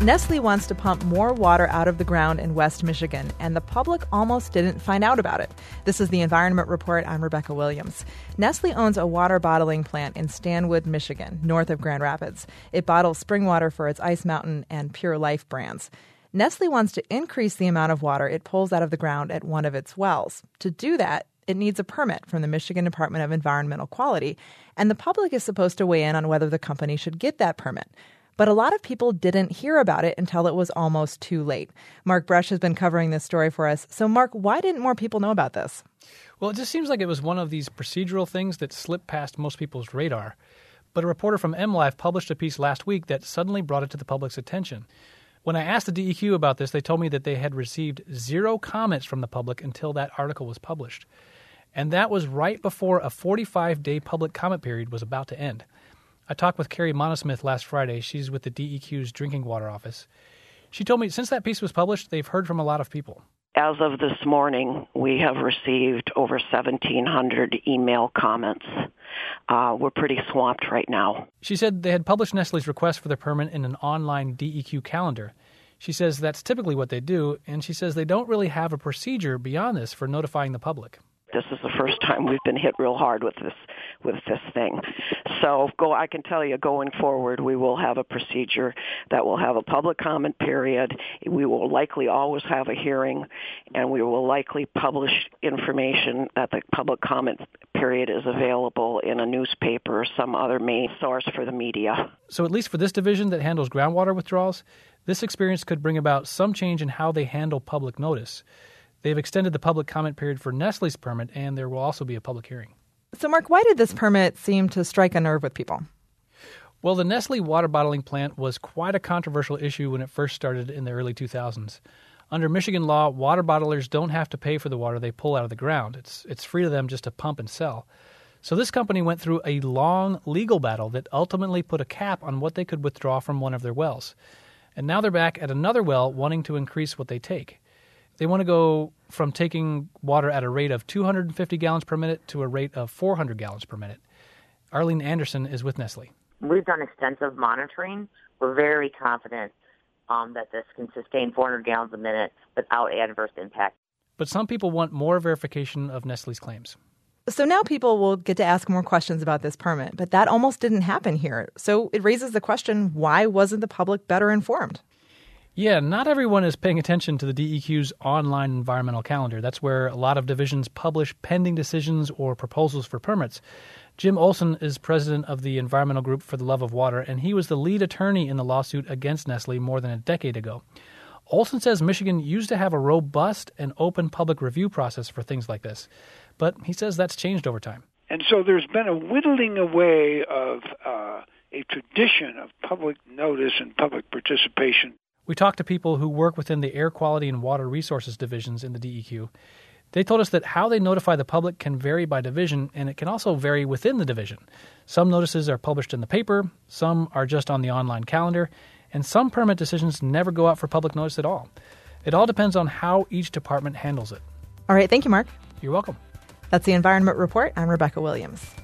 Nestle wants to pump more water out of the ground in West Michigan, and the public almost didn't find out about it. This is the Environment Report. I'm Rebecca Williams. Nestle owns a water bottling plant in Stanwood, Michigan, north of Grand Rapids. It bottles spring water for its Ice Mountain and Pure Life brands. Nestle wants to increase the amount of water it pulls out of the ground at one of its wells. To do that, it needs a permit from the Michigan Department of Environmental Quality, and the public is supposed to weigh in on whether the company should get that permit. But a lot of people didn't hear about it until it was almost too late. Mark Brush has been covering this story for us. So, Mark, why didn't more people know about this? Well, it just seems like it was one of these procedural things that slipped past most people's radar. But a reporter from MLive published a piece last week that suddenly brought it to the public's attention. When I asked the DEQ about this, they told me that they had received 0 comments from the public until that article was published. And that was right before a 45-day public comment period was about to end. I talked with Carrie Monosmith last Friday. She's with the DEQ's Drinking Water Office. She told me since that piece was published, they've heard from a lot of people. As of this morning, we have received over 1,700 email comments. We're pretty swamped right now. She said they had published Nestle's request for the permit in an online DEQ calendar. She says that's typically what they do, and she says they don't really have a procedure beyond this for notifying the public. This is the first time we've been hit real hard with this thing. So I can tell you going forward, we will have a procedure that will have a public comment period. We will likely always have a hearing, and we will likely publish information that the public comment period is available in a newspaper or some other main source for the media. So at least for this division that handles groundwater withdrawals, this experience could bring about some change in how they handle public notice. They've extended the public comment period for Nestle's permit, and there will also be a public hearing. So, Mark, why did this permit seem to strike a nerve with people? Well, the Nestle water bottling plant was quite a controversial issue when it first started in the early 2000s. Under Michigan law, water bottlers don't have to pay for the water they pull out of the ground. It's free to them just to pump and sell. So this company went through a long legal battle that ultimately put a cap on what they could withdraw from one of their wells. And now they're back at another well wanting to increase what they take. They want to go from taking water at a rate of 250 gallons per minute to a rate of 400 gallons per minute. Arlene Anderson is with Nestle. We've done extensive monitoring. We're very confident that this can sustain 400 gallons a minute without adverse impact. But some people want more verification of Nestle's claims. So now people will get to ask more questions about this permit, but that almost didn't happen here. So it raises the question, why wasn't the public better informed? Yeah, not everyone is paying attention to the DEQ's online environmental calendar. That's where a lot of divisions publish pending decisions or proposals for permits. Jim Olson is president of the Environmental Group for the Love of Water, and he was the lead attorney in the lawsuit against Nestle more than a decade ago. Olson says Michigan used to have a robust and open public review process for things like this, but he says that's changed over time. And so there's been a whittling away of a tradition of public notice and public participation. We talked to people who work within the Air Quality and Water Resources divisions in the DEQ. They told us that how they notify the public can vary by division, and it can also vary within the division. Some notices are published in the paper, some are just on the online calendar, and some permit decisions never go out for public notice at all. It all depends on how each department handles it. All right, thank you, Mark. You're welcome. That's the Environment Report. I'm Rebecca Williams.